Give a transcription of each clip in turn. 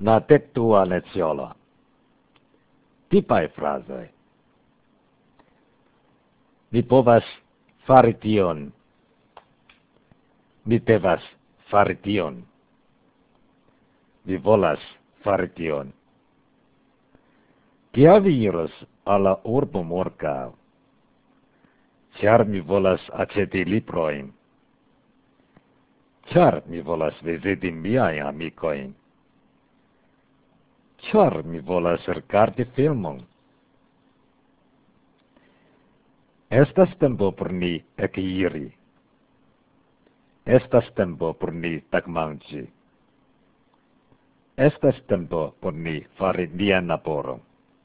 na tektua leziolo. Tipai frazoi. Mi povas fari tion. Mi devas fari tion. Mi volas fari tion. Kial vi iros alla urbo morgau? Char mi volas aceti libroin. Char mi volas viziti miai amicoin. Char mi volas rigardi filmon. Estas tempo por ni ekiri. Estas tempo por ni tagmanĝi. Estas tempo por ni fari nian laboron.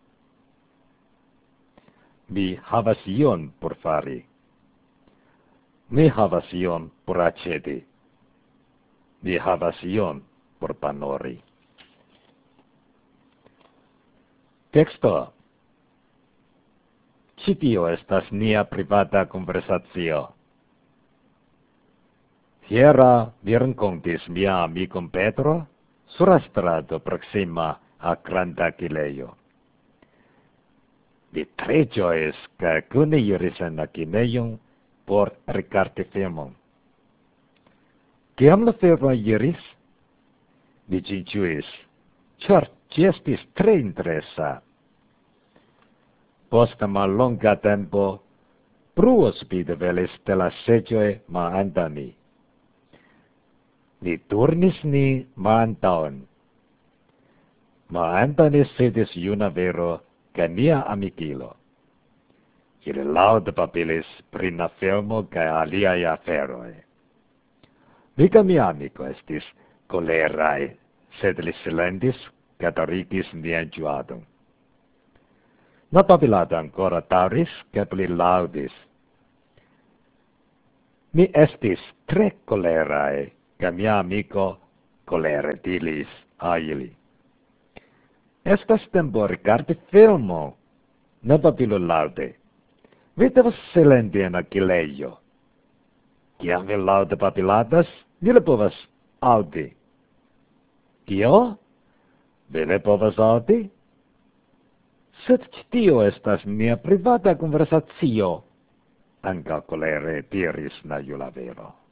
Mi havas ion por fari. Mi havas ion por aceti. Mi havas ion por panori. Texto. Ĉi tio estas nia privata konversacio. Hiera mi renkontis mia amikon Petro sur la strato proksima a granda kinejo. Mi tre ĝojis ke kune iris en la kinejon por rigardi filmon. Kiam la filmo iris, mi ĝin ĝuis, ĉar ĝi estis tre interesa. Post mallonga tempo, bruo subite velis de la seĝoj malantaŭ ni. Ni turnis ni malantaŭen. Malantaŭ ni sidis juna viro kaj nia amikilo. Ili laŭte babilis pri la filmo kaj aliaj aferoj. Mi kaj mia amiko estis koleraj, sed li silentis kaj darigis nian ĝuadon. La babilado ancora daŭris kaj pli laŭdis. Mi estis tre koleraj, kaj mia amiko kolere diris al ili. Estas tempo rigardi filmo. Ne babilu laŭde. Vi devas silenti en la kilejo. Kiam vi laŭde babiladas, vi ne povas aŭdi. Kio? Vi ne povas aŭdi? Sed tio estas mia privata konversacio, ankaŭ kolere diris la julaviro.